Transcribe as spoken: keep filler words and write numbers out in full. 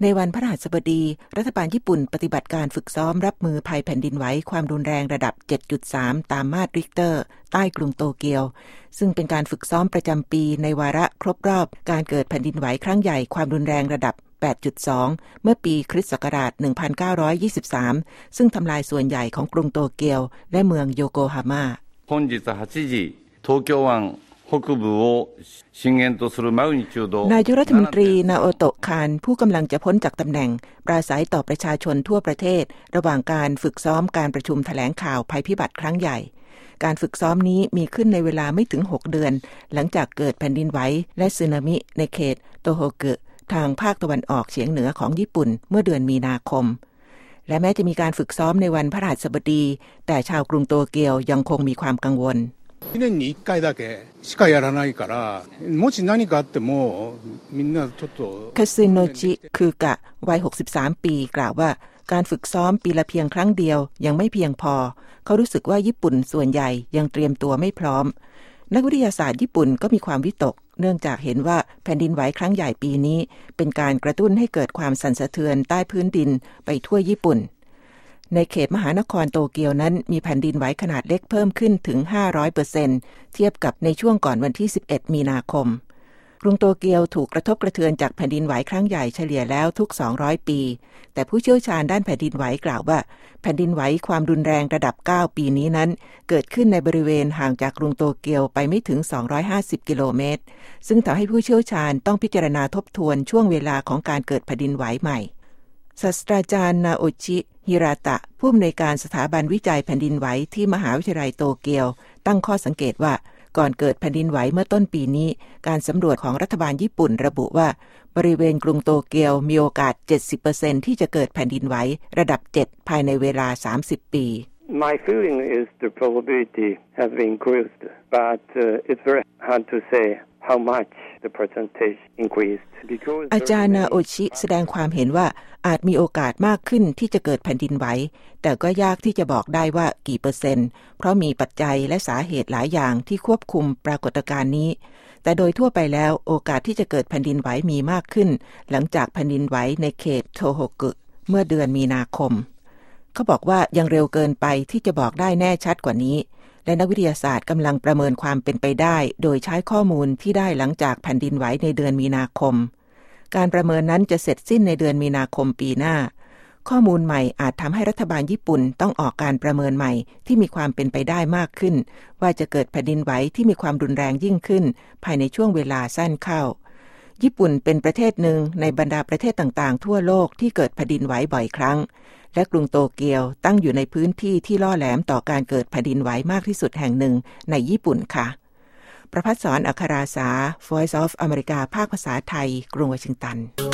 ในวันพฤหัสบดีรัฐบาลญี่ปุ่นปฏิบัติการฝึกซ้อมรับมือภัยแผ่นดินไหวความรุนแรงระดับ เจ็ดจุดสาม ตามมาตรริกเตอร์ใต้กรุงโตเกียวซึ่งเป็นการฝึกซ้อมประจำปีในวาระครบรอบการเกิดแผ่นดินไหวครั้งใหญ่ความรุนแรงระดับ แปดจุดสอง เมื่อปีคริสต์ศักราช หนึ่งพันเก้าร้อยยี่สิบสาม ซึ่งทำลายส่วนใหญ่ของกรุงโตเกียวและเมืองโยโกฮาม่า本日はちじ東京湾北部を震源とするマグニチュードนายกรัฐมนตรีนาโอโตะคานผู้กำลังจะพ้นจากตำแหน่งปราศัยต่อประชาชนทั่วประเทศระหว่างการฝึกซ้อมการประชุมแถลงข่าวภัยพิบัติครั้งใหญ่การฝึกซ้อมนี้มีขึ้นในเวลาไม่ถึงหกเดือนหลังจากเกิดแผ่นดินไหวและสึนามิในเขตโตโฮเกะทางภาคตะวันออกเฉียงเหนือของญี่ปุ่นเมื่อเดือนมีนาคมและแม้จะมีการฝึกซ้อมในวันพฤหัสบดีแต่ชาวกรุงโตเกียวยังคงมีความกังวลいちねんにいっかいだけしかやらないからもし何かあってもみんなちょっとคาซึโนจิคือกะวัยหกสิบสามปีกล่าวว่าการฝึกซ้อมปีละเพียงครั้งเดียวยังไม่เพียงพอเขารู้สึกว่าญี่ปุ่นส่วนใหญ่ยังเตรียมตัวไม่พร้อมนักวิทยาศาสตร์ญี่ปุ่นก็มีความวิตกเนื่องจากเห็นว่าแผ่นดินไหวครั้งใหญ่ปีนี้เป็นการกระตุ้นให้เกิดความสั่นสะเทือนใต้พื้นดินไปทั่วญี่ปุ่นในเขตมหานครโตเกียวนั้นมีแผ่นดินไหวขนาดเล็กเพิ่มขึ้นถึง ห้าร้อยเปอร์เซ็นต์ เทียบกับในช่วงก่อนวันที่สิบเอ็ดมีนาคมกรุงโตเกียวถูกกระทบกระเทือนจากแผ่นดินไหวครั้งใหญ่เฉลี่ยแล้วทุกสองร้อยปีแต่ผู้เชี่ยวชาญด้านแผ่นดินไหวกล่าวว่าแผ่นดินไหวความรุนแรงระดับเก้าปีนี้นั้นเกิดขึ้นในบริเวณห่างจากกรุงโตเกียวไปไม่ถึงสองร้อยห้าสิบกิโลเมตรซึ่งทำให้ผู้เชี่ยวชาญต้องพิจารณาทบทวนช่วงเวลาของการเกิดแผ่นดินไหวใหม่ศาสตราจารย์นาโอชิฮิราตะผู้อำนวยการสถาบันวิจัยแผ่นดินไหวที่มหาวิทยาลัยโตเกียวตั้งข้อสังเกตว่าก่อนเกิดแผ่นดินไหวเมื่อต้นปีนี้การสำรวจของรัฐบาลญี่ปุ่นระบุว่าบริเวณกรุงโตเกียวมีโอกาส เจ็ดสิบเปอร์เซ็นต์ ที่จะเกิดแผ่นดินไหวระดับเจ็ดภายในเวลาสามสิบปี My feeling is the probability has been increased but uh, it's very hard to say how much the percentage increased because อาจารย์นาโอชิแสดงความเห็นว่าอาจมีโอกาสมากขึ้นที่จะเกิดแผ่นดินไหวแต่ก็ยากที่จะบอกได้ว่ากี่เปอร์เซ็นต์เพราะมีปัจจัยและสาเหตุหลายอย่างที่ควบคุมปรากฏการณ์นี้แต่โดยทั่วไปแล้วโอกาสที่จะเกิดแผ่นดินไหวมีมากขึ้นหลังจากแผ่นดินไหวในเขตโทโฮกุเมื่อเดือนมีนาคมเขาบอกว่ายังเร็วเกินไปที่จะบอกได้แน่ชัดกว่านี้และนักวิทยาศาสตร์กำลังประเมินความเป็นไปได้โดยใช้ข้อมูลที่ได้หลังจากแผ่นดินไหวในเดือนมีนาคมการประเมินนั้นจะเสร็จสิ้นในเดือนมีนาคมปีหน้าข้อมูลใหม่อาจทำให้รัฐบาลญี่ปุ่นต้องออกการประเมินใหม่ที่มีความเป็นไปได้มากขึ้นว่าจะเกิดแผ่นดินไหวที่มีความรุนแรงยิ่งขึ้นภายในช่วงเวลาสั้นเข้าญี่ปุ่นเป็นประเทศหนึ่งในบรรดาประเทศต่างๆทั่วโลกที่เกิดแผ่นดินไหวบ่อยครั้งและกรุงโตเกียวตั้งอยู่ในพื้นที่ที่ล่อแหลมต่อการเกิดแผ่นดินไหวมากที่สุดแห่งหนึ่งในญี่ปุ่นค่ะประภัสสร อัคราสา Voice of America ภาคภาษาไทยกรุงวอชิงตัน